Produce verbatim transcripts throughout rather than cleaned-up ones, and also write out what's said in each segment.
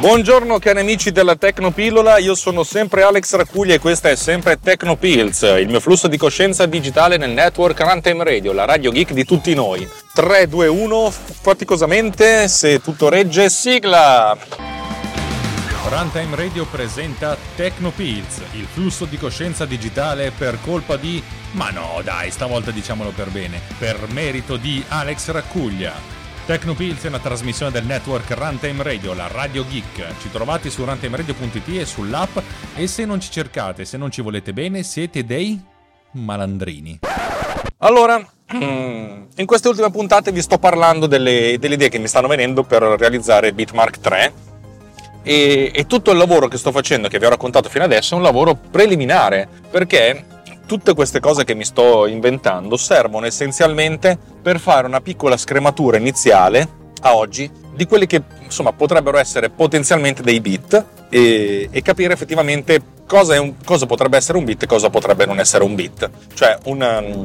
Buongiorno cari amici della Tecnopillola, io sono sempre Alex Raccuglia e questa è sempre Tecnopills, il mio flusso di coscienza digitale nel network Runtime Radio, la radio geek di tutti noi. tre, due, uno, faticosamente, se tutto regge, sigla! Runtime Radio presenta Tecnopills, il flusso di coscienza digitale per colpa di... ma no dai, stavolta diciamolo per bene, per merito di Alex Raccuglia. Tecnopills è una trasmissione del network Runtime Radio, la radio geek. Ci trovate su runtimeradio punto it e sull'app e se non ci cercate, se non ci volete bene, siete dei malandrini. Allora, in queste ultime puntate vi sto parlando delle, delle idee che mi stanno venendo per realizzare Bitmark tre e, e tutto il lavoro che sto facendo, che vi ho raccontato fino adesso, è un lavoro preliminare, perché tutte queste cose che mi sto inventando servono essenzialmente per fare una piccola scrematura iniziale a oggi di quelli che insomma potrebbero essere potenzialmente dei beat e, e capire effettivamente cosa, è un, cosa potrebbe essere un beat e cosa potrebbe non essere un beat, cioè un,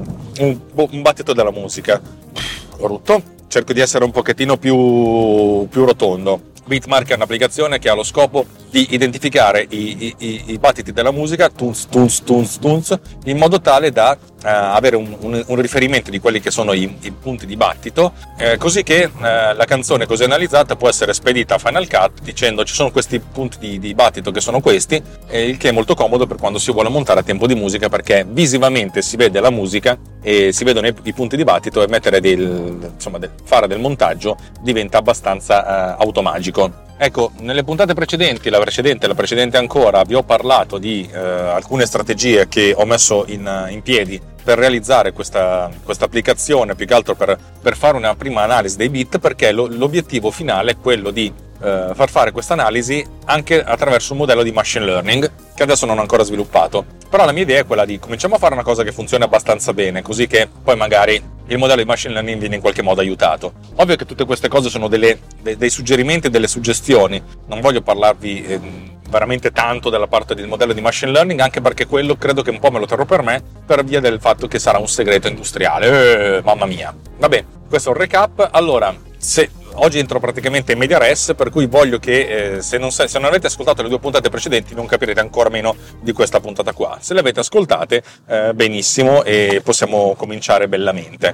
un, un battito della musica. Rutto, cerco di essere un pochettino più, più rotondo. Bitmark è un'applicazione che ha lo scopo di identificare i, i, i battiti della musica, tunes, tunes, tunes, tunes, in modo tale da uh, avere un, un, un riferimento di quelli che sono i, i punti di battito, eh, così che uh, la canzone così analizzata può essere spedita a Final Cut dicendo ci sono questi punti di, di battito che sono questi, eh, il che è molto comodo per quando si vuole montare a tempo di musica, perché visivamente si vede la musica e si vedono i, i punti di battito e mettere del, insomma, del, fare del montaggio diventa abbastanza uh, automagico. Ecco, nelle puntate precedenti, la precedente e la precedente ancora, vi ho parlato di eh, alcune strategie che ho messo in, in piedi per realizzare questa, questa applicazione, più che altro per, per fare una prima analisi dei beat, perché lo, l'obiettivo finale è quello di eh, far fare questa analisi anche attraverso un modello di machine learning che adesso non ho ancora sviluppato. Però la mia idea è quella di cominciamo a fare una cosa che funzioni abbastanza bene, così che poi magari il modello di machine learning viene in qualche modo aiutato. Ovvio che tutte queste cose sono delle, dei, dei suggerimenti e delle suggestioni, non voglio parlarvi eh, veramente tanto della parte del modello di machine learning, anche perché quello credo che un po' me lo terrò per me, per via del fatto che sarà un segreto industriale. Eh, mamma mia. Vabbè, questo è un recap. Allora, se oggi entro praticamente in media res, per cui voglio che eh, se, non, se non avete ascoltato le due puntate precedenti non capirete ancora meno di questa puntata qua. Se le avete ascoltate eh, benissimo e possiamo cominciare bellamente.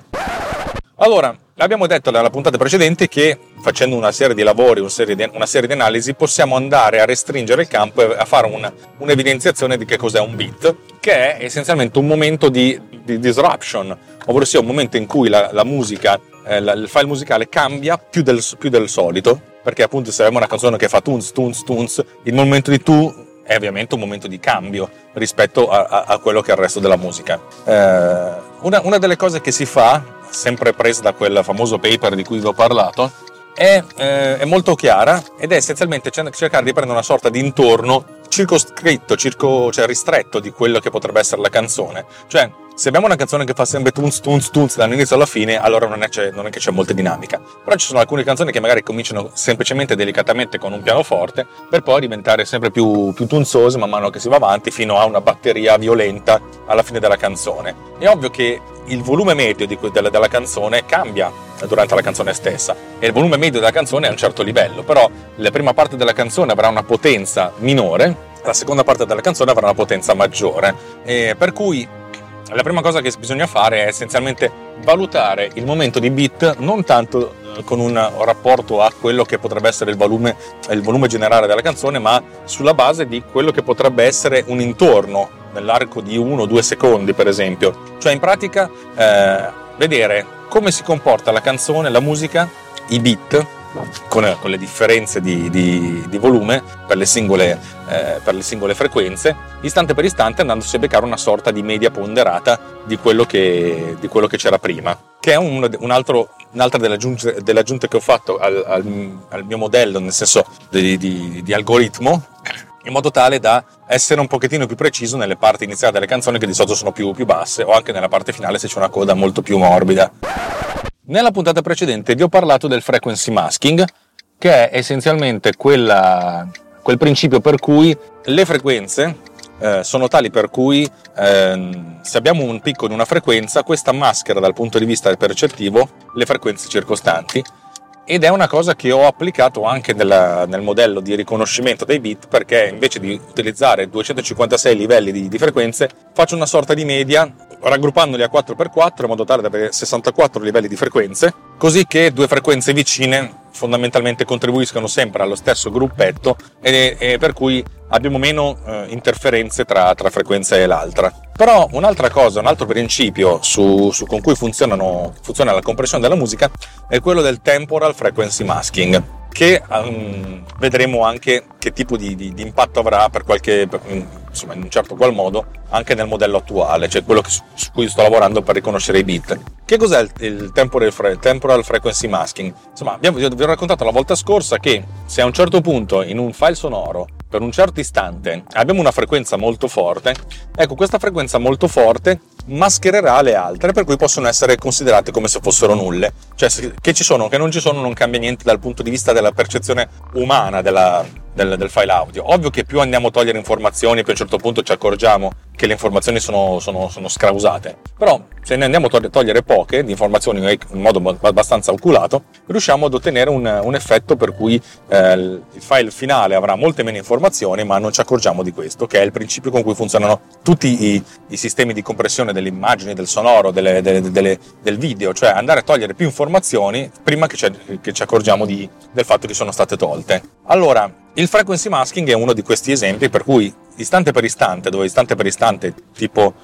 Allora, abbiamo detto nella puntata precedente che facendo una serie di lavori, una serie di, una serie di analisi, possiamo andare a restringere il campo e a fare una, un'evidenziazione di che cos'è un beat, che è essenzialmente un momento di, di disruption, ovvero sia un momento in cui la, la musica, eh, la, il file musicale cambia più del, più del solito, perché appunto se abbiamo una canzone che fa tunes, tunes, tunes, il momento di tu è ovviamente un momento di cambio rispetto a, a, a quello che è il resto della musica. Eh, una, una delle cose che si fa, sempre presa da quel famoso paper di cui vi ho parlato, è, eh, è molto chiara ed è essenzialmente cercare di prendere una sorta di intorno circoscritto, circo, cioè ristretto di quello che potrebbe essere la canzone. Cioè, se abbiamo una canzone che fa sempre tunes, tunes, tunes dall'inizio alla fine, allora non è, c'è, non è che c'è molta dinamica. Però ci sono alcune canzoni che magari cominciano semplicemente delicatamente con un pianoforte per poi diventare sempre più, più tunzose man mano che si va avanti fino a una batteria violenta alla fine della canzone. È ovvio che il volume medio di, della, della canzone cambia durante la canzone stessa e il volume medio della canzone è a un certo livello, però la prima parte della canzone avrà una potenza minore, la seconda parte della canzone avrà una potenza maggiore, e per cui la prima cosa che bisogna fare è essenzialmente valutare il momento di beat non tanto con un rapporto a quello che potrebbe essere il volume, il volume generale della canzone, ma sulla base di quello che potrebbe essere un intorno nell'arco di uno o due secondi, per esempio. Cioè in pratica eh, vedere come si comporta la canzone, la musica, i beat con, con le differenze di, di, di volume per le, singole, eh, per le singole frequenze, istante per istante, andandosi a beccare una sorta di media ponderata di quello che, di quello che c'era prima, che è un, un altro, un'altra delle aggiunte, delle aggiunte che ho fatto al, al, al mio modello, nel senso di, di, di algoritmo, in modo tale da essere un pochettino più preciso nelle parti iniziali delle canzoni che di solito sono più, più basse, o anche nella parte finale se c'è una coda molto più morbida. Nella puntata precedente vi ho parlato del frequency masking, che è essenzialmente quella, quel principio per cui le frequenze eh, sono tali per cui eh, se abbiamo un picco di una frequenza, questa maschera dal punto di vista percettivo le frequenze circostanti, ed è una cosa che ho applicato anche nel, nel modello di riconoscimento dei bit, perché invece di utilizzare duecentocinquantasei livelli di, di frequenze faccio una sorta di media raggruppandoli a quattro per quattro in modo tale da avere sessantaquattro livelli di frequenze, così che due frequenze vicine fondamentalmente contribuiscono sempre allo stesso gruppetto e, e per cui abbiamo meno eh, interferenze tra, tra frequenza e l'altra. Però un'altra cosa, un altro principio su, su con cui funzionano, funziona la compressione della musica è quello del temporal frequency masking, che um, vedremo anche che tipo di, di, di impatto avrà per qualche, per, insomma in un certo qual modo, anche nel modello attuale, cioè quello che, su cui sto lavorando per riconoscere i bit. Che cos'è il, il temporal, fre, temporal frequency masking? Insomma, abbiamo, vi ho raccontato la volta scorsa che se a un certo punto in un file sonoro per un certo istante abbiamo una frequenza molto forte, ecco, questa frequenza molto forte maschererà le altre, per cui possono essere considerate come se fossero nulle, cioè che ci sono, che non ci sono, non cambia niente dal punto di vista della percezione umana della, del, del file audio. Ovvio che più andiamo a togliere informazioni, più a un certo punto ci accorgiamo che le informazioni sono, sono, sono scrausate, però se ne andiamo a togliere poche di informazioni in modo abbastanza oculato, riusciamo ad ottenere un, un effetto per cui eh, il file finale avrà molte meno informazioni, ma non ci accorgiamo di questo, che è il principio con cui funzionano tutti i, i sistemi di compressione delle immagini, del sonoro, delle, delle, delle, del video, cioè andare a togliere più informazioni prima che ci, che ci accorgiamo di, del fatto che sono state tolte. Allora, il frequency masking è uno di questi esempi per cui istante per istante, dove istante per istante tipo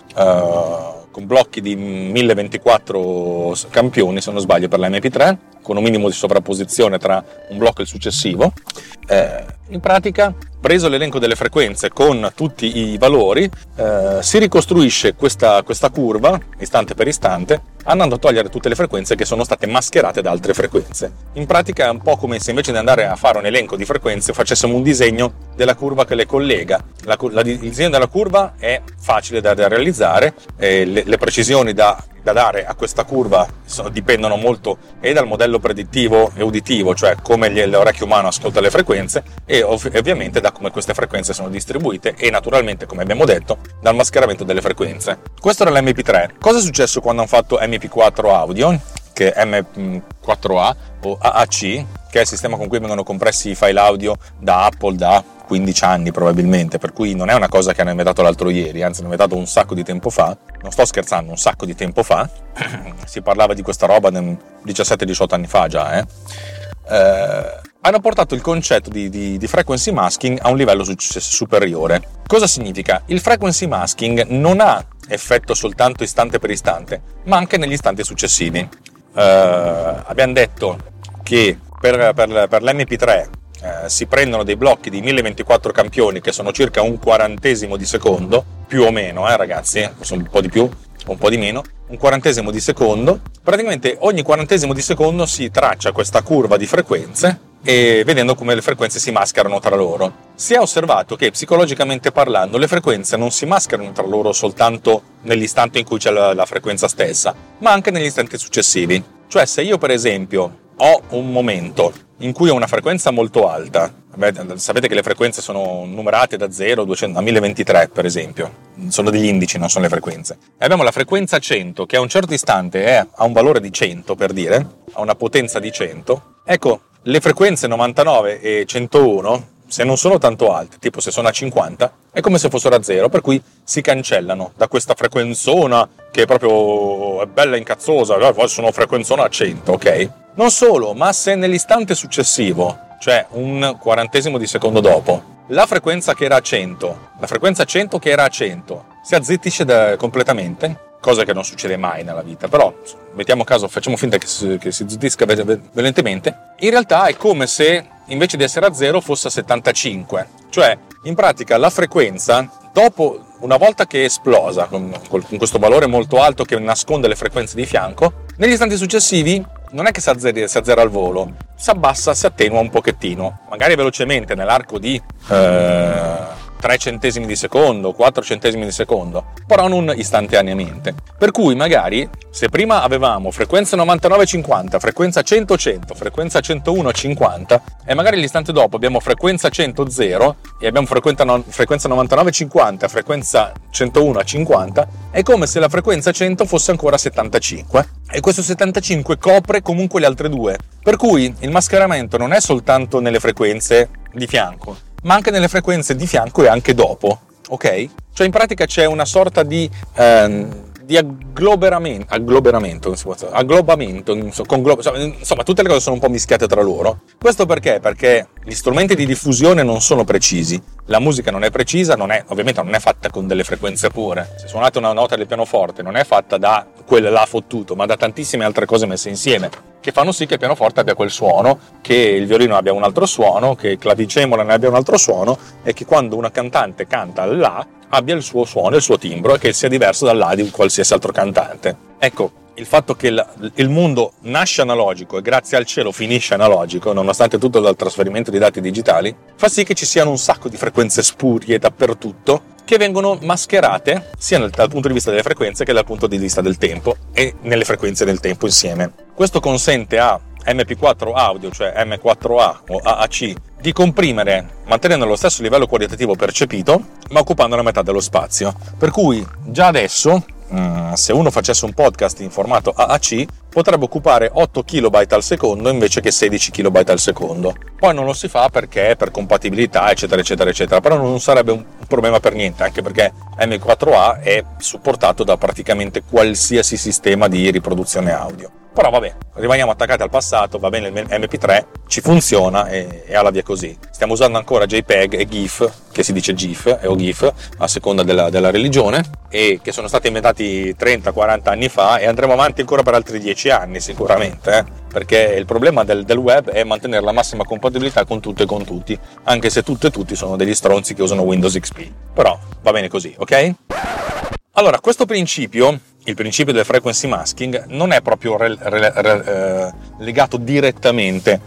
uh, con blocchi di mille ventiquattro campioni, se non sbaglio, per l'emme pi tre, con un minimo di sovrapposizione tra un blocco e il successivo, eh, in pratica, preso l'elenco delle frequenze con tutti i valori, eh, si ricostruisce questa, questa curva istante per istante, andando a togliere tutte le frequenze che sono state mascherate da altre frequenze. In pratica è un po' come se invece di andare a fare un elenco di frequenze facessimo un disegno della curva che le collega. La, la, il disegno della curva è facile da, da realizzare, eh, le, le precisioni da, da dare a questa curva sono, dipendono molto e dal modello predittivo e uditivo, cioè come l'orecchio umano ascolta le frequenze, e ov- ovviamente da come queste frequenze sono distribuite e naturalmente, come abbiamo detto, dal mascheramento delle frequenze. Questo era l'emme pi tre. Cosa è successo quando hanno fatto emme pi quattro audio, che è emme quattro a o A A C, che è il sistema con cui vengono compressi i file audio da Apple da quindici anni probabilmente, per cui non è una cosa che hanno inventato l'altro ieri, anzi hanno inventato un sacco di tempo fa, non sto scherzando, un sacco di tempo fa, si parlava di questa roba diciassette diciotto anni fa già, eh. Eh, hanno portato il concetto di, di, di frequency masking a un livello su, superiore. Cosa significa? Il frequency masking non ha effetto soltanto istante per istante, ma anche negli istanti successivi. Eh, abbiamo detto che per, per, per l'emme pi tre eh, si prendono dei blocchi di mille ventiquattro campioni che sono circa un quarantesimo di secondo, più o meno, eh ragazzi, un po' di più, un po' di meno, un quarantesimo di secondo. Praticamente ogni quarantesimo di secondo si traccia questa curva di frequenze e vedendo come le frequenze si mascherano tra loro. Si è osservato che psicologicamente parlando le frequenze non si mascherano tra loro soltanto nell'istante in cui c'è la, la frequenza stessa, ma anche negli istanti successivi. Cioè se io per esempio ho un momento in cui ho una frequenza molto alta, beh, sapete che le frequenze sono numerate da zero a duecento, a mille ventitré per esempio, sono degli indici, non sono le frequenze, e abbiamo la frequenza cento che a un certo istante è, ha un valore di cento, per dire, ha una potenza di cento, ecco, le frequenze novantanove e centouno, se non sono tanto alte, tipo se sono a cinquanta, è come se fossero a zero, per cui si cancellano da questa frequenzona che è proprio è bella incazzosa, sono frequenzona a cento, ok? Non solo, ma se nell'istante successivo, cioè un quarantesimo di secondo dopo, la frequenza che era a cento, la frequenza cento che era a cento, si azzittisce da, completamente, cosa che non succede mai nella vita, però mettiamo caso, facciamo finta che si, che si zittisca violentemente, in realtà è come se invece di essere a zero fosse a settantacinque, cioè in pratica la frequenza, dopo, una volta che è esplosa con, con questo valore molto alto che nasconde le frequenze di fianco, negli istanti successivi non è che si azzera, si azzera al volo, si abbassa, si attenua un pochettino, magari velocemente nell'arco di eh, tre centesimi di secondo, quattro centesimi di secondo, però non istantaneamente. Per cui magari se prima avevamo frequenza novantanove cinquanta, frequenza cento cento, frequenza centouno cinquanta e magari l'istante dopo abbiamo frequenza cento zero e abbiamo frequenza, no, frequenza novantanove cinquanta, frequenza centouno cinquanta, è come se la frequenza cento fosse ancora settantacinque e questo settantacinque copre comunque le altre due. Per cui il mascheramento non è soltanto nelle frequenze di fianco, ma anche nelle frequenze di fianco e anche dopo, ok? Cioè in pratica c'è una sorta di, ehm, di aggloberamento, aggloberamento, non si può dire, agglobamento, insomma tutte le cose sono un po' mischiate tra loro. Questo perché? Perché gli strumenti di diffusione non sono precisi, la musica non è precisa, non è, ovviamente non è fatta con delle frequenze pure. Se suonate una nota del pianoforte non è fatta da quel là fottuto, ma da tantissime altre cose messe insieme, che fanno sì che il pianoforte abbia quel suono, che il violino abbia un altro suono, che il clavicembalo ne abbia un altro suono e che quando una cantante canta là abbia il suo suono, il suo timbro e che sia diverso dal là di qualsiasi altro cantante. Ecco, il fatto che il, il mondo nasce analogico e grazie al cielo finisce analogico, nonostante tutto dal trasferimento di dati digitali, fa sì che ci siano un sacco di frequenze spurie dappertutto che vengono mascherate sia dal, dal punto di vista delle frequenze che dal punto di vista del tempo e nelle frequenze del tempo insieme. Questo consente a M P quattro audio, cioè M quattro A o A A C, di comprimere mantenendo lo stesso livello qualitativo percepito ma occupando la metà dello spazio. Per cui già adesso se uno facesse un podcast in formato A A C potrebbe occupare otto kilobyte al secondo invece che sedici kilobyte al secondo. Poi non lo si fa perché per compatibilità eccetera eccetera eccetera, però non sarebbe un problema per niente, anche perché M quattro A è supportato da praticamente qualsiasi sistema di riproduzione audio. Però vabbè, rimaniamo attaccati al passato, va bene il M P tre, ci funziona e, e alla via così. Stiamo usando ancora JPEG e GIF, che si dice GIF o GIF a seconda della, della religione, e che sono stati inventati trenta quaranta anni fa e andremo avanti ancora per altri dieci anni sicuramente, eh? Perché il problema del, del web è mantenere la massima compatibilità con tutto e con tutti, anche se tutto e tutti sono degli stronzi che usano Windows X P. Però va bene così, ok? Allora, questo principio, il principio del frequency masking, non è proprio re, re, re, eh, legato direttamente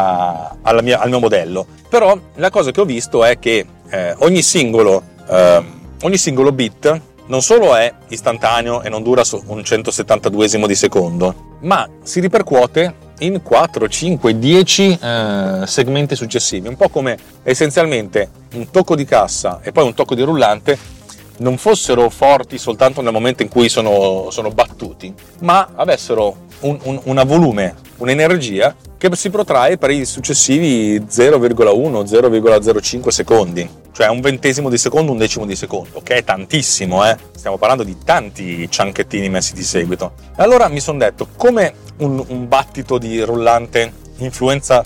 a, alla mia, al mio modello, però la cosa che ho visto è che eh, ogni, singolo, eh, ogni singolo bit non solo è istantaneo e non dura un centosettantaduesimo di secondo, ma si ripercuote in quattro, cinque, dieci eh, segmenti successivi, un po' come essenzialmente un tocco di cassa e poi un tocco di rullante non fossero forti soltanto nel momento in cui sono, sono battuti, ma avessero un, un, una volume, un'energia che si protrae per i successivi zero virgola uno zero virgola zero cinque secondi, cioè un ventesimo di secondo, un decimo di secondo, che è tantissimo, eh? Stiamo parlando di tanti cianchettini messi di seguito. Allora mi sono detto, come un, un battito di rullante influenza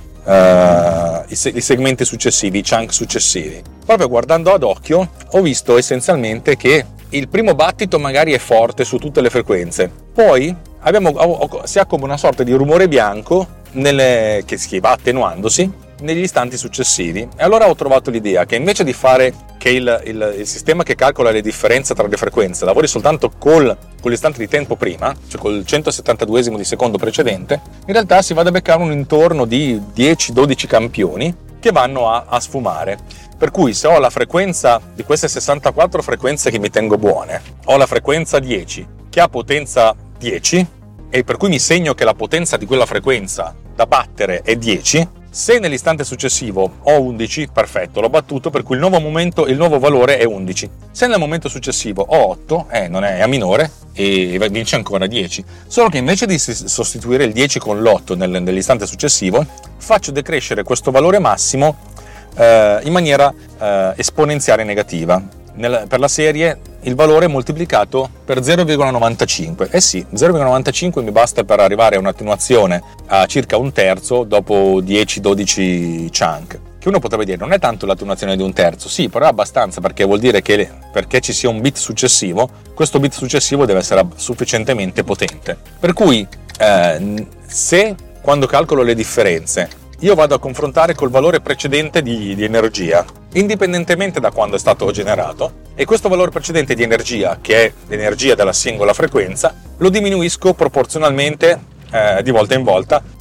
Uh, i, se- i segmenti successivi, i chunk successivi. Proprio guardando ad occhio ho visto essenzialmente che il primo battito magari è forte su tutte le frequenze, poi abbiamo, si ha come una sorta di rumore bianco nelle, che si va attenuandosi negli istanti successivi, e allora ho trovato l'idea che invece di fare che il, il, il sistema che calcola le differenze tra le frequenze lavori soltanto col, con l'istante di tempo prima, cioè col centosettantaduesimo di secondo precedente, in realtà si vada a beccare un intorno di dieci dodici campioni che vanno a, a sfumare. Per cui se ho la frequenza di queste sessantaquattro frequenze che mi tengo buone, ho la frequenza dieci che ha potenza dieci, e per cui mi segno che la potenza di quella frequenza da battere è dieci, se nell'istante successivo ho undici, perfetto, l'ho battuto, per cui il nuovo momento, il nuovo valore è undici. Se nel momento successivo ho otto, eh, non è, è a minore e vince ancora dieci. Solo che invece di sostituire il dieci con l'otto nel, nell'istante successivo, faccio decrescere questo valore massimo eh, in maniera eh, esponenziale negativa. Nel, per la serie il valore è moltiplicato per zero virgola novantacinque. Eh sì, zero virgola novantacinque mi basta per arrivare a un'attenuazione a circa un terzo dopo dieci dodici chunk. Che uno potrebbe dire, non è tanto l'attenuazione di un terzo, sì, però è abbastanza, perché vuol dire che perché ci sia un bit successivo, questo bit successivo deve essere sufficientemente potente. Per cui eh, se quando calcolo le differenze io vado a confrontare col valore precedente di, di energia, indipendentemente da quando è stato generato, e questo valore precedente di energia, che è l'energia della singola frequenza, lo diminuisco proporzionalmente eh, di volta in volta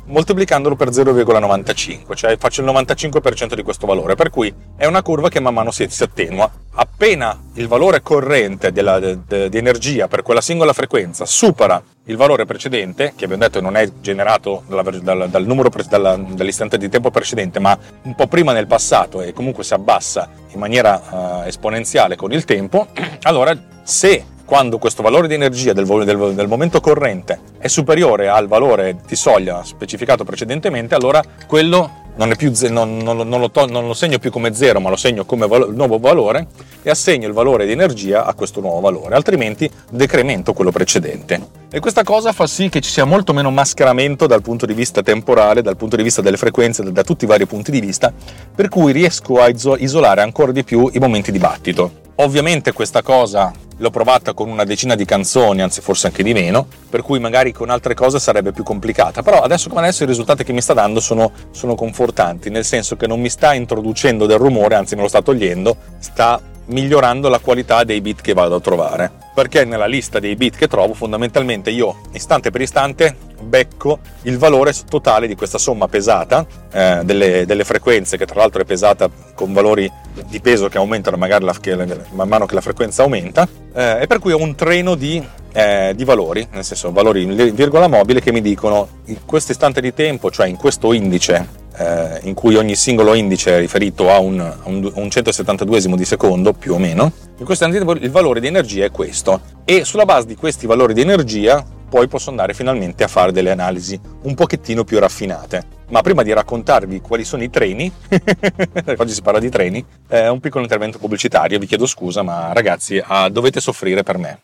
moltiplicandolo per zero virgola novantacinque, cioè faccio il novantacinque per cento di questo valore, per cui è una curva che man mano si, si attenua. Appena il valore corrente della, de, de, di energia per quella singola frequenza supera il valore precedente, che abbiamo detto non è generato dalla, dal, dal numero dalla, dall'istante di tempo precedente, ma un po' prima nel passato, e comunque si abbassa in maniera uh, esponenziale con il tempo, allora se quando questo valore di energia del, del, del momento corrente è superiore al valore di soglia specificato precedentemente, allora quello non è più non, non, non, lo to, non lo segno più come zero, ma lo segno come valo, nuovo valore, e assegno il valore di energia a questo nuovo valore, altrimenti decremento quello precedente. E questa cosa fa sì che ci sia molto meno mascheramento dal punto di vista temporale, dal punto di vista delle frequenze, da, da tutti i vari punti di vista, per cui riesco a isolare ancora di più i momenti di battito. Ovviamente questa cosa l'ho provata con una decina di canzoni, anzi forse anche di meno, per cui magari con altre cose sarebbe più complicata, però adesso come adesso i risultati che mi sta dando sono, sono confortanti, nel senso che non mi sta introducendo del rumore, anzi me lo sta togliendo, sta migliorando la qualità dei bit che vado a trovare, perché nella lista dei bit che trovo fondamentalmente io istante per istante becco il valore totale di questa somma pesata eh, delle, delle frequenze, che tra l'altro è pesata con valori di peso che aumentano magari la, che, man mano che la frequenza aumenta, eh, e per cui ho un treno di, eh, di valori, nel senso valori in virgola mobile, che mi dicono in questo istante di tempo, cioè in questo indice eh, in cui ogni singolo indice è riferito a un, a un, a un centosettantaduesimo di secondo più o meno, in questo istante il valore di energia è questo, e sulla base di questi valori di energia poi posso andare finalmente a fare delle analisi un pochettino più raffinate. Ma prima di raccontarvi quali sono i treni, oggi si parla di treni, è un piccolo intervento pubblicitario, vi chiedo scusa, ma ragazzi ah, dovete soffrire per me.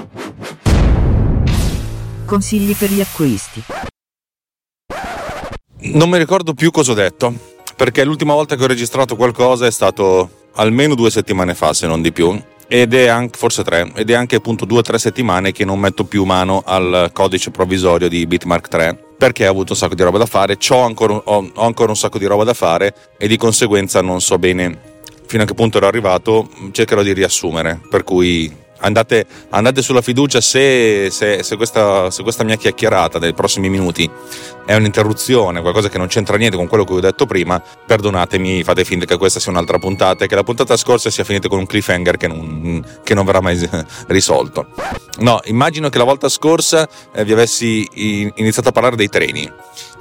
Consigli per gli acquisti. Non mi ricordo più cosa ho detto, perché l'ultima volta che ho registrato qualcosa è stato almeno due settimane fa, se non di più, ed è anche, forse tre, ed è anche appunto due o tre settimane che non metto più mano al codice provvisorio di Bitmark tre, perché ho avuto un sacco di roba da fare, c'ho ancora, ho, ho ancora un sacco di roba da fare, e di conseguenza non so bene fino a che punto ero arrivato, cercherò di riassumere, per cui andate, andate sulla fiducia. Se, se, se, questa, se questa mia chiacchierata dei prossimi minuti è un'interruzione, qualcosa che non c'entra niente con quello che ho detto prima, perdonatemi, fate finta che questa sia un'altra puntata e che la puntata scorsa sia finita con un cliffhanger che non, che non verrà mai risolto. No, immagino che la volta scorsa eh, vi avessi iniziato a parlare dei treni.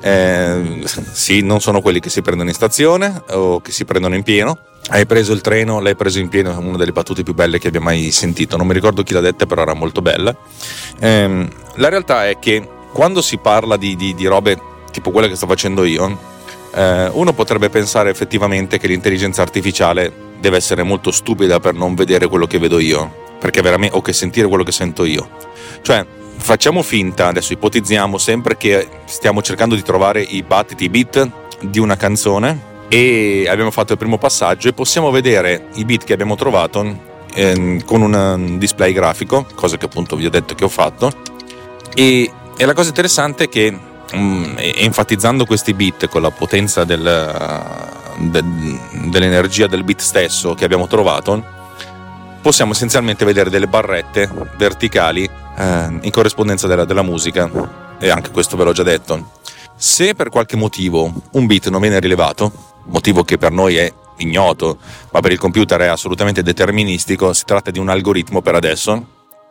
Eh, sì, non sono quelli che si prendono in stazione o che si prendono in pieno. Hai preso il treno, l'hai preso in pieno, è una delle battute più belle che abbia mai sentito, non mi ricordo chi l'ha detta, però era molto bella. Eh, la realtà è che quando si parla di, di, di robe tipo quelle che sto facendo io, eh, uno potrebbe pensare effettivamente che l'intelligenza artificiale deve essere molto stupida per non vedere quello che vedo io, perché veramente, o che sentire quello che sento io. Cioè, facciamo finta, adesso ipotizziamo sempre che stiamo cercando di trovare i battiti, i beat di una canzone, e abbiamo fatto il primo passaggio e possiamo vedere i beat che abbiamo trovato eh, con un display grafico, cosa che appunto vi ho detto che ho fatto, e, e la cosa interessante è che um, enfatizzando questi beat con la potenza del, de, dell'energia del beat stesso che abbiamo trovato, possiamo essenzialmente vedere delle barrette verticali eh, in corrispondenza della, della musica, e anche questo ve l'ho già detto. Se per qualche motivo un beat non viene rilevato, motivo che per noi è ignoto, ma per il computer è assolutamente deterministico, si tratta di un algoritmo per adesso,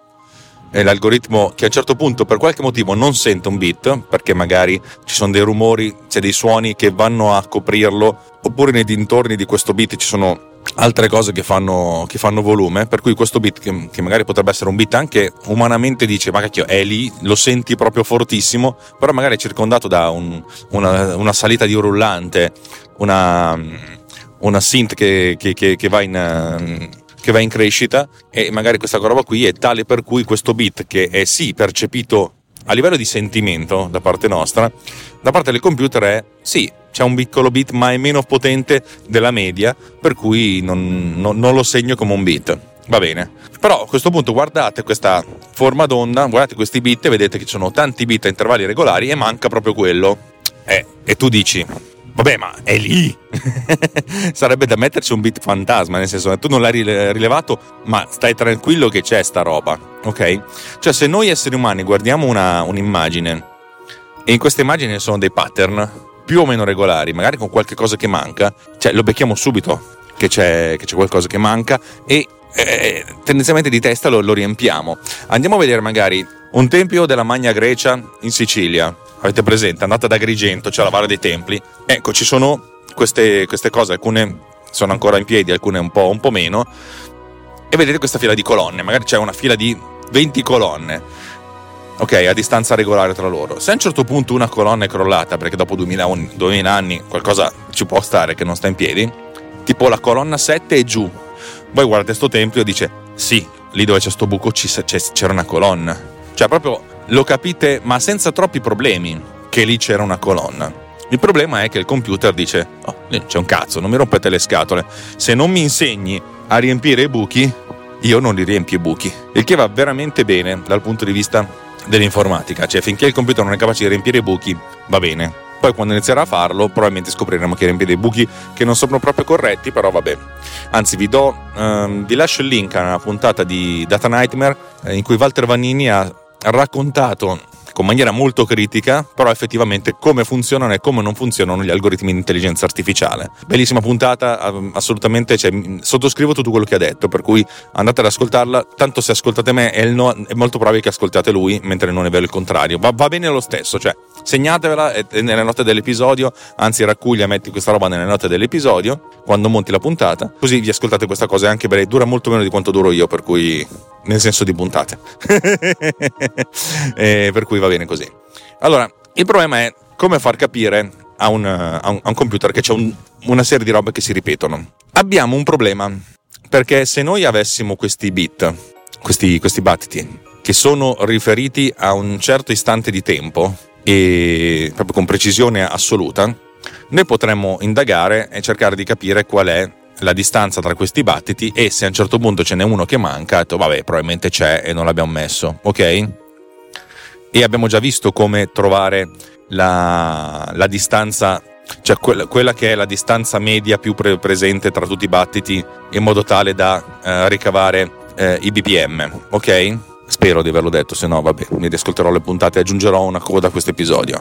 è l'algoritmo che a un certo punto per qualche motivo non sente un beat, perché magari ci sono dei rumori, c'è dei suoni che vanno a coprirlo, oppure nei dintorni di questo beat ci sono altre cose che fanno, che fanno volume, per cui questo beat che, che magari potrebbe essere un beat anche umanamente dice ma cacchio è lì, lo senti proprio fortissimo, però magari è circondato da un, una, una salita di un rullante, una, una synth che, che, che, che va in che va in crescita, e magari questa roba qui è tale per cui questo beat, che è sì percepito a livello di sentimento da parte nostra, da parte del computer è sì, c'è un piccolo beat ma è meno potente della media, per cui non, non, non lo segno come un beat. Va bene, però a questo punto guardate questa forma d'onda, guardate questi beat e vedete che ci sono tanti beat a intervalli regolari e manca proprio quello, eh, e tu dici vabbè, ma è lì. Sarebbe da metterci un beat fantasma, nel senso che tu non l'hai rilevato, ma stai tranquillo che c'è sta roba, ok? Cioè, se noi esseri umani guardiamo una, un'immagine e in queste immagini sono dei pattern più o meno regolari, magari con qualche cosa che manca, cioè lo becchiamo subito che c'è, che c'è qualcosa che manca e eh, tendenzialmente di testa lo, lo riempiamo. Andiamo a vedere magari un tempio della Magna Grecia in Sicilia, avete presente? Andate ad Agrigento, c'è la Valle dei Templi, ecco, ci sono queste, queste cose, alcune sono ancora in piedi, alcune un po', un po' meno, e vedete questa fila di colonne, magari c'è una fila di venti colonne, ok, a distanza regolare tra loro. Se a un certo punto una colonna è crollata, perché dopo duemila anni qualcosa ci può stare che non sta in piedi, tipo la colonna sette è giù, voi guardate sto tempio e dice sì, lì dove c'è sto buco c'era una colonna, cioè proprio lo capite, ma senza troppi problemi, che lì c'era una colonna. Il problema è che il computer dice oh, lì c'è un cazzo, non mi rompete le scatole, se non mi insegni a riempire i buchi io non li riempio i buchi, il che va veramente bene dal punto di vista dell'informatica, cioè finché il computer non è capace di riempire i buchi va bene, poi quando inizierà a farlo probabilmente scopriremo che riempie dei buchi che non sono proprio corretti, però vabbè. Anzi vi do um, vi lascio il link a una puntata di Data Nightmare eh, in cui Walter Vanini ha raccontato con maniera molto critica, però effettivamente come funzionano e come non funzionano gli algoritmi di intelligenza artificiale. Bellissima puntata, assolutamente, cioè, sottoscrivo tutto quello che ha detto, per cui andate ad ascoltarla, tanto se ascoltate me è, il no, è molto probabile che ascoltate lui, mentre non è vero il contrario, va, va bene lo stesso, cioè segnatevela e nelle note dell'episodio, anzi raccuglia, metti questa roba nelle note dell'episodio quando monti la puntata, così vi ascoltate questa cosa, anche perché dura molto meno di quanto duro io, per cui nel senso di puntate e per cui va bene così. Allora, il problema è come far capire a un, a un, a un computer che c'è un, una serie di robe che si ripetono. Abbiamo un problema, perché se noi avessimo questi bit, questi, questi battiti che sono riferiti a un certo istante di tempo e proprio con precisione assoluta, noi potremmo indagare e cercare di capire qual è la distanza tra questi battiti, e se a un certo punto ce n'è uno che manca, detto, vabbè, probabilmente c'è e non l'abbiamo messo, ok? E abbiamo già visto come trovare la, la distanza, cioè quella, quella che è la distanza media più pre- presente tra tutti i battiti, in modo tale da eh, ricavare eh, i B P M, ok? Spero di averlo detto, se no vabbè, mi riascolterò le puntate e aggiungerò una coda a questo episodio.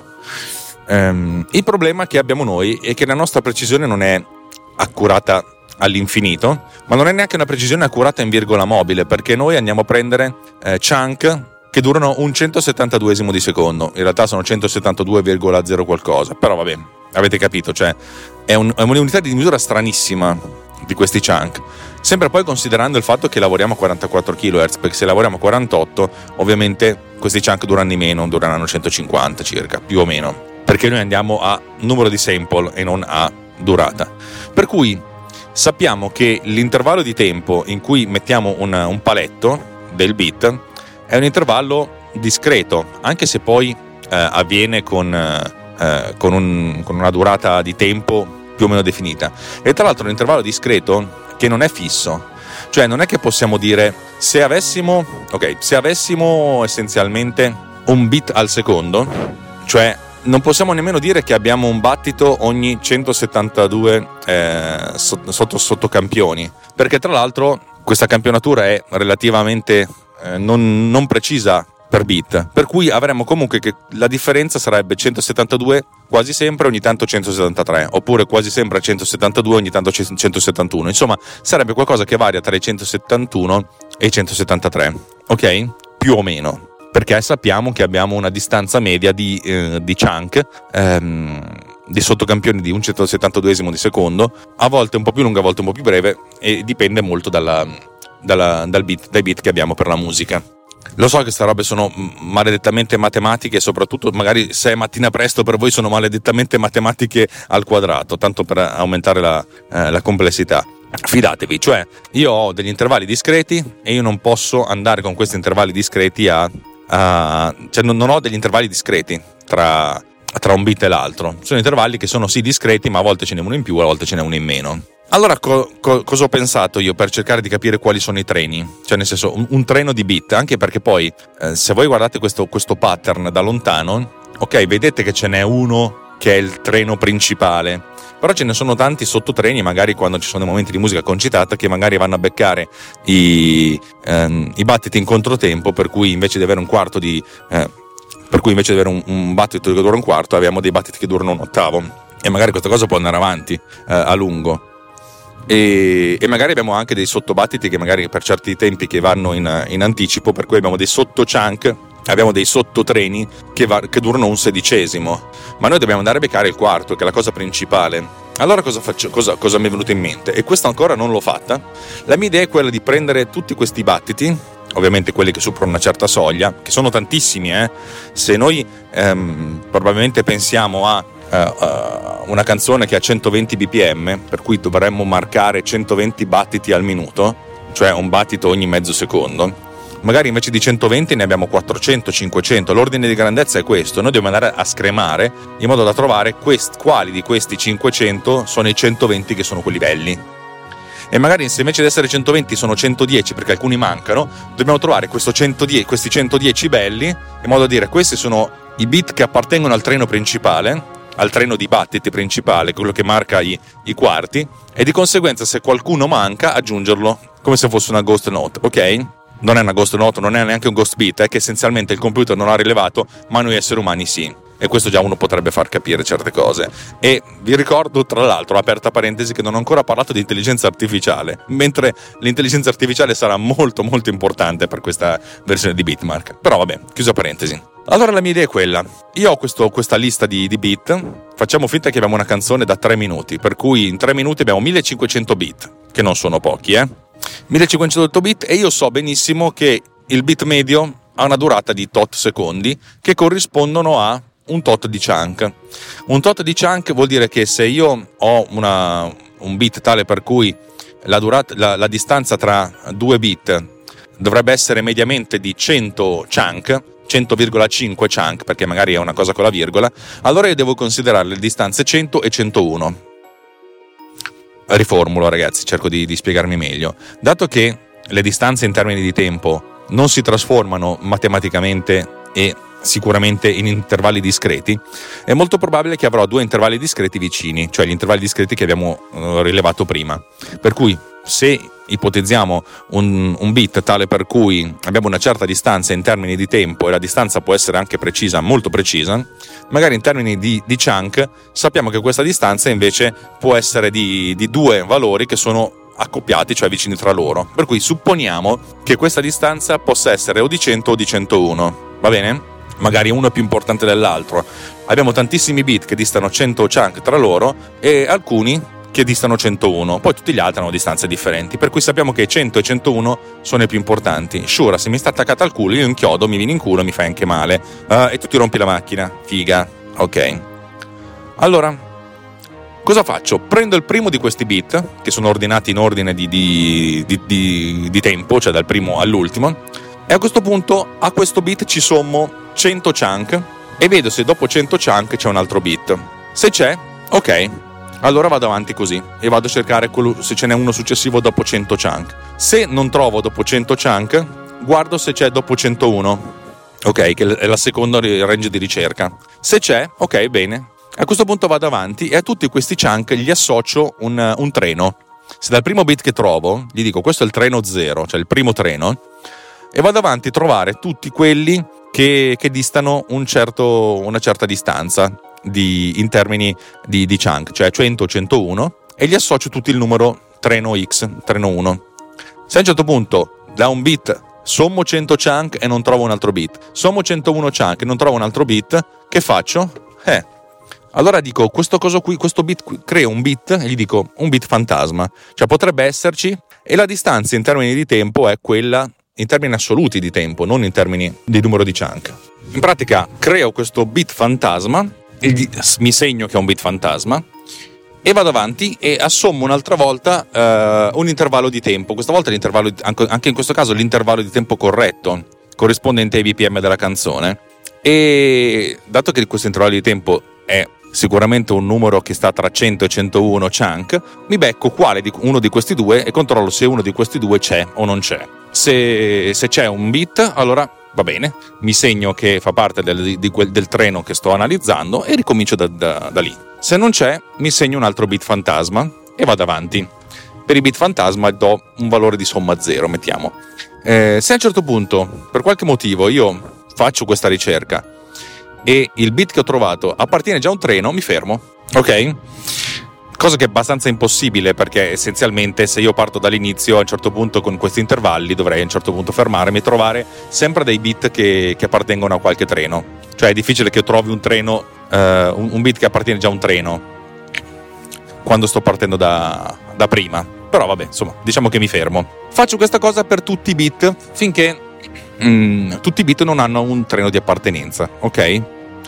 Um, il problema che abbiamo noi è che la nostra precisione non è accurata all'infinito, ma non è neanche una precisione accurata in virgola mobile, perché noi andiamo a prendere eh, chunk che durano un centosettantaduesimo di secondo, in realtà sono centosettantadue virgola zero qualcosa, però vabbè, avete capito, cioè è, un, è un'unità di misura stranissima di questi chunk, sempre poi considerando il fatto che lavoriamo a quarantaquattro chilohertz, perché se lavoriamo a quarantotto ovviamente questi chunk durano di meno, dureranno centocinquanta circa, più o meno, perché noi andiamo a numero di sample e non a durata, per cui sappiamo che l'intervallo di tempo in cui mettiamo un, un paletto del bit è un intervallo discreto, anche se poi eh, avviene con, eh, con, un, con una durata di tempo più o meno definita. E tra l'altro un intervallo discreto che non è fisso, cioè non è che possiamo dire se avessimo, ok, se avessimo essenzialmente un bit al secondo, cioè non possiamo nemmeno dire che abbiamo un battito ogni centosettantadue eh, sotto, sotto campioni, perché tra l'altro questa campionatura è relativamente eh, non, non precisa per bit, per cui avremmo comunque che la differenza sarebbe centosettantadue quasi sempre, ogni tanto centosettantatré, oppure quasi sempre centosettantadue, ogni tanto centosettantuno, insomma sarebbe qualcosa che varia tra i centosettantuno e i centosettantatré, ok? Più o meno, perché sappiamo che abbiamo una distanza media di, eh, di chunk ehm, di sottocampioni di un centosettantaduesimo di secondo, a volte un po' più lunga, a volte un po' più breve, e dipende molto dalla, dalla, dal bit, dai bit che abbiamo per la musica. Lo so che queste robe sono maledettamente matematiche, soprattutto magari se è mattina presto per voi sono maledettamente matematiche al quadrato, tanto per aumentare la, eh, la complessità. Fidatevi, cioè io ho degli intervalli discreti e io non posso andare con questi intervalli discreti a... a cioè non, non ho degli intervalli discreti tra, tra un bit e l'altro, sono intervalli che sono sì discreti, ma a volte ce n'è uno in più, a volte ce n'è uno in meno. Allora co- co- cosa ho pensato io per cercare di capire quali sono i treni? Cioè nel senso un, un treno di bit, anche perché poi eh, se voi guardate questo, questo pattern da lontano, ok, vedete che ce n'è uno che è il treno principale, però ce ne sono tanti sottotreni, magari quando ci sono dei momenti di musica concitata, che magari vanno a beccare i, ehm, i battiti in controtempo, per cui invece di avere un quarto di... Eh, per cui invece di avere un, un battito che dura un quarto abbiamo dei battiti che durano un ottavo, e magari questa cosa può andare avanti eh, a lungo. E, e magari abbiamo anche dei sottobattiti che magari per certi tempi che vanno in, in anticipo, per cui abbiamo dei sotto chunk, abbiamo dei sottotreni che, va, che durano un sedicesimo, ma noi dobbiamo andare a beccare il quarto, che è la cosa principale. Allora cosa faccio? Cosa, cosa mi è venuto in mente? E questo ancora non l'ho fatta. La mia idea è quella di prendere tutti questi battiti, ovviamente quelli che superano una certa soglia, che sono tantissimi, eh? Se noi ehm, probabilmente pensiamo a Uh, uh, una canzone che ha centoventi bpm, per cui dovremmo marcare centoventi battiti al minuto, cioè un battito ogni mezzo secondo, magari invece di centoventi ne abbiamo quattrocento cinquecento. L'ordine di grandezza è questo, noi dobbiamo andare a scremare in modo da trovare quest- quali di questi cinquecento sono i centoventi che sono quelli belli, e magari se invece di essere centoventi sono centodieci perché alcuni mancano, dobbiamo trovare questo centodieci, questi centodieci belli, in modo da dire questi sono i bit che appartengono al treno principale, al treno di battiti principale, quello che marca i, i quarti, e di conseguenza se qualcuno manca aggiungerlo come se fosse una ghost note, ok? Non è una ghost note, non è neanche un ghost bit, è che essenzialmente il computer non ha rilevato, ma noi esseri umani sì, e questo già uno potrebbe far capire certe cose. E vi ricordo, tra l'altro, aperta parentesi, che non ho ancora parlato di intelligenza artificiale, mentre l'intelligenza artificiale sarà molto molto importante per questa versione di Bitmark, però vabbè, chiusa parentesi. Allora la mia idea è quella, io ho questo, questa lista di, di bit, facciamo finta che abbiamo una canzone da tre minuti, per cui in tre minuti abbiamo millecinquecento bit, che non sono pochi, eh? millecinquecento bit, e io so benissimo che il bit medio ha una durata di tot secondi, che corrispondono a un tot di chunk. Un tot di chunk vuol dire che se io ho una, un bit tale per cui la, durata, la, la distanza tra due bit dovrebbe essere mediamente di cento chunk, cento virgola cinque chunk, perché magari è una cosa con la virgola, allora io devo considerare le distanze cento e centouno. Riformulo, ragazzi, cerco di, di spiegarmi meglio. Dato che le distanze in termini di tempo non si trasformano matematicamente e sicuramente in intervalli discreti, è molto probabile che avrò due intervalli discreti vicini, cioè gli intervalli discreti che abbiamo uh, rilevato prima. Per cui se ipotizziamo un, un bit tale per cui abbiamo una certa distanza in termini di tempo, e la distanza può essere anche precisa, molto precisa, magari in termini di, di chunk sappiamo che questa distanza invece può essere di, di due valori che sono accoppiati, cioè vicini tra loro, per cui supponiamo che questa distanza possa essere o di cento o di centouno, va bene? Magari uno è più importante dell'altro, abbiamo tantissimi bit che distano cento chunk tra loro e alcuni che distano centouno, poi tutti gli altri hanno distanze differenti, per cui sappiamo che cento e centouno sono i più importanti. Shura, se mi sta attaccata al culo, io inchiodo, mi vieni in culo, mi fai anche male, uh, e tu ti rompi la macchina, figa, ok. Allora, cosa faccio? Prendo il primo di questi bit, che sono ordinati in ordine di, di, di, di, di tempo, cioè dal primo all'ultimo, e a questo punto a questo bit ci sommo cento chunk e vedo se dopo cento chunk c'è un altro bit. Se c'è, ok, allora vado avanti così e vado a cercare quello, se ce n'è uno successivo dopo cento chunk. Se non trovo dopo cento chunk, guardo se c'è dopo centouno, ok, che è la seconda range di ricerca. Se c'è, ok, bene. A questo punto vado avanti e a tutti questi chunk gli associo un, un treno. Se dal primo bit che trovo gli dico questo è il treno zero, cioè il primo treno, e vado avanti a trovare tutti quelli che, che distano un certo, una certa distanza di, in termini di, di chunk, cioè cento centouno, e gli associo tutti il numero treno X, treno uno. Se a un certo punto da un bit sommo cento chunk e non trovo un altro bit, sommo centouno chunk e non trovo un altro bit, che faccio? Eh, allora dico questo coso qui, questo bit qui, creo un bit e gli dico un bit fantasma, cioè potrebbe esserci, e la distanza in termini di tempo è quella in termini assoluti di tempo, non in termini di numero di chunk. In pratica creo questo bit fantasma, mi segno che è un bit fantasma e vado avanti e assommo un'altra volta eh, un intervallo di tempo. Questa volta l'intervallo, anche in questo caso l'intervallo di tempo corretto, corrispondente ai B P M della canzone, e dato che questo intervallo di tempo è sicuramente un numero che sta tra cento e centouno chunk, mi becco quale di uno di questi due e controllo se uno di questi due c'è o non c'è. Se, se c'è un bit, allora va bene, mi segno che fa parte del, di quel, del treno che sto analizzando e ricomincio da, da, da lì. Se non c'è, mi segno un altro bit fantasma e vado avanti. Per i bit fantasma do un valore di somma zero, mettiamo. Eh, se a un certo punto, per qualche motivo, io faccio questa ricerca e il bit che ho trovato appartiene già a un treno, mi fermo, ok? Cosa che è abbastanza impossibile, perché essenzialmente se io parto dall'inizio, a un certo punto con questi intervalli dovrei a un certo punto fermarmi e trovare sempre dei bit che, che appartengono a qualche treno. Cioè è difficile che io trovi un treno, eh, un, un bit che appartiene già a un treno quando sto partendo da, da prima. Però vabbè, insomma, diciamo che mi fermo. Faccio questa cosa per tutti i bit finché mm, tutti i bit non hanno un treno di appartenenza, ok?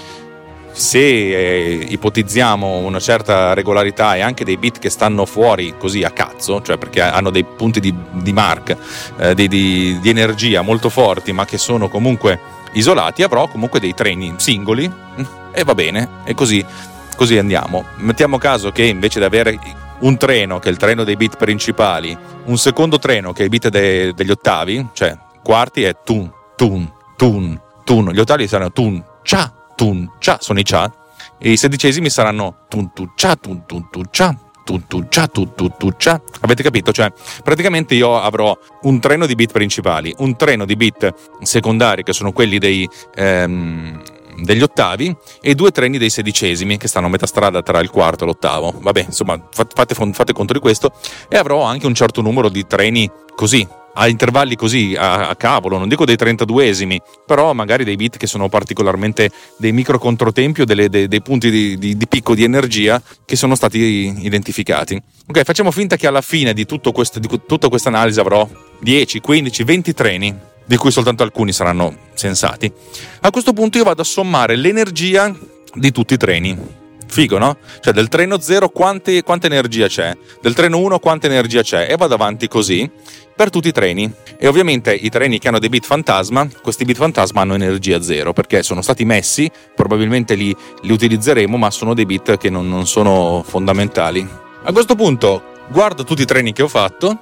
Se eh, ipotizziamo una certa regolarità e anche dei bit che stanno fuori così a cazzo, cioè perché hanno dei punti di, di mark, eh, di, di, di energia molto forti, ma che sono comunque isolati, avrò comunque dei treni singoli e va bene, e così, così andiamo. Mettiamo caso che invece di avere un treno che è il treno dei bit principali, un secondo treno che è i bit de, degli ottavi, cioè quarti è tun, tun, tun, tun, gli ottavi saranno tun, cia, tun, cia, sono i cia, e i sedicesimi saranno tun, tu, cia, tun, tun, tu, cia, tun, tu, cia, tun, tu, tu, cia. Avete capito? Cioè, praticamente io avrò un treno di bit principali, un treno di bit secondari, che sono quelli dei... Ehm, degli ottavi, e due treni dei sedicesimi che stanno a metà strada tra il quarto e l'ottavo. Vabbè, insomma, fate, fate conto di questo, e avrò anche un certo numero di treni così, a intervalli così, a, a cavolo, non dico dei trentaduesimi, però magari dei bit che sono particolarmente dei micro controtempi o delle, dei, dei punti di, di, di picco di energia che sono stati identificati. Ok, facciamo finta che alla fine di, tutto questo, di tutta questa analisi avrò dieci, quindici, venti treni, di cui soltanto alcuni saranno sensati. A questo punto io vado a sommare l'energia di tutti i treni. Figo, no? Cioè del treno zero quante, quanta energia c'è, del treno uno quanta energia c'è, e vado avanti così per tutti i treni. E ovviamente i treni che hanno dei bit fantasma, questi bit fantasma hanno energia zero, perché sono stati messi, probabilmente li, li utilizzeremo, ma sono dei bit che non, non sono fondamentali. A questo punto guardo tutti i treni che ho fatto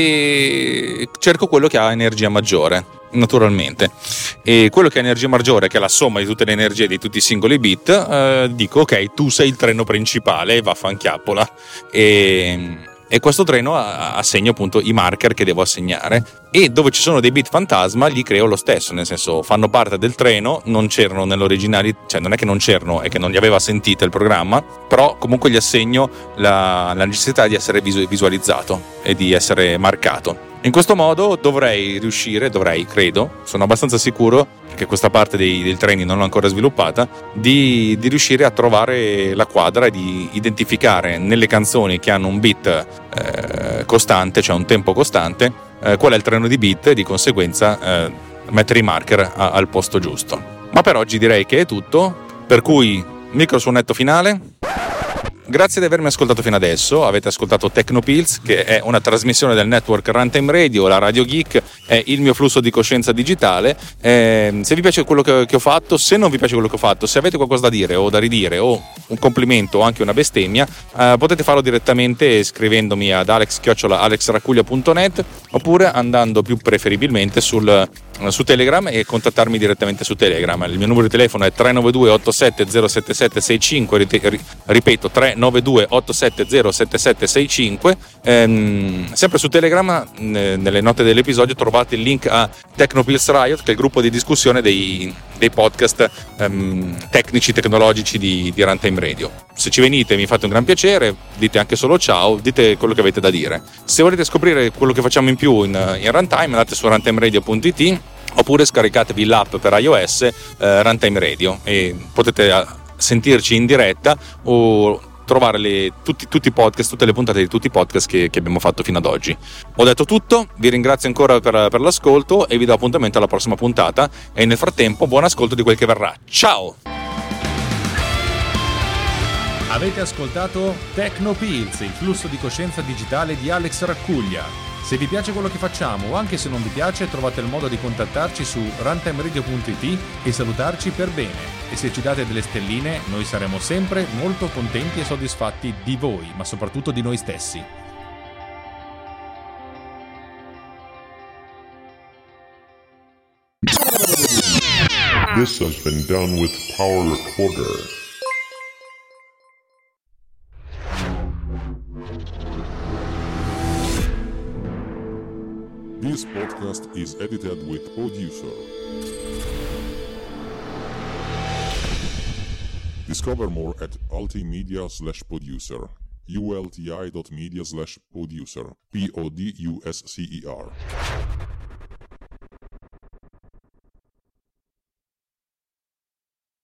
e cerco quello che ha energia maggiore, naturalmente, e quello che ha energia maggiore, che è la somma di tutte le energie di tutti i singoli bit, eh, dico ok, tu sei il treno principale e vaffanchiappola, e, e questo treno assegno appunto i marker che devo assegnare, e dove ci sono dei bit fantasma li creo lo stesso, nel senso fanno parte del treno, non c'erano nell'originale, cioè non è che non c'erano, è che non li aveva sentite il programma, però comunque gli assegno la, la necessità di essere visualizzato e di essere marcato. In questo modo dovrei riuscire, dovrei, credo, sono abbastanza sicuro, perché questa parte dei, del training non l'ho ancora sviluppata, di, di riuscire a trovare la quadra e di identificare nelle canzoni che hanno un bit eh, costante, cioè un tempo costante, eh, qual è il treno di bit, e di conseguenza eh, mettere i marker a, al posto giusto. Ma per oggi direi che è tutto, per cui micro suonetto finale. Grazie di avermi ascoltato fino adesso. Avete ascoltato Tecnopills, che è una trasmissione del network Runtime Radio, la Radio Geek, è il mio flusso di coscienza digitale. Eh, se vi piace quello che, che ho fatto, se non vi piace quello che ho fatto, se avete qualcosa da dire o da ridire o un complimento o anche una bestemmia, eh, potete farlo direttamente scrivendomi ad alex chiocciola alexracuglia punto net, oppure andando più preferibilmente sul su Telegram e contattarmi direttamente su Telegram. Il mio numero di telefono è tre nove due otto sette zero sette sette sei cinque, ripeto tre nove due otto sette zero sette sette sei cinque. Ehm, sempre su Telegram, nelle note dell'episodio trovate il link a Tecnopills Riot, che è il gruppo di discussione dei, dei podcast ehm, tecnici, tecnologici di, di Runtime Radio. Se ci venite mi fate un gran piacere, dite anche solo ciao, dite quello che avete da dire. Se volete scoprire quello che facciamo in più in, in Runtime, andate su runtimeradio punto it, oppure scaricatevi l'app per iOS eh, Runtime Radio, e potete uh, sentirci in diretta o trovare le, tutti, tutti i podcast, tutte le puntate di tutti i podcast che, che abbiamo fatto fino ad oggi. Ho detto tutto, vi ringrazio ancora per, per l'ascolto e vi do appuntamento alla prossima puntata, e nel frattempo buon ascolto di quel che verrà. Ciao! Avete ascoltato Tecnopills, il flusso di coscienza digitale di Alex Raccuglia. Se vi piace quello che facciamo, o anche se non vi piace, trovate il modo di contattarci su runtimeradio punto it e salutarci per bene. E se ci date delle stelline, noi saremo sempre molto contenti e soddisfatti di voi, ma soprattutto di noi stessi. This has been done with Power Recorder. This podcast is edited with Producer. Discover more at ultimedia slash producer. ulti dot media slash producer. P O D U S C E R.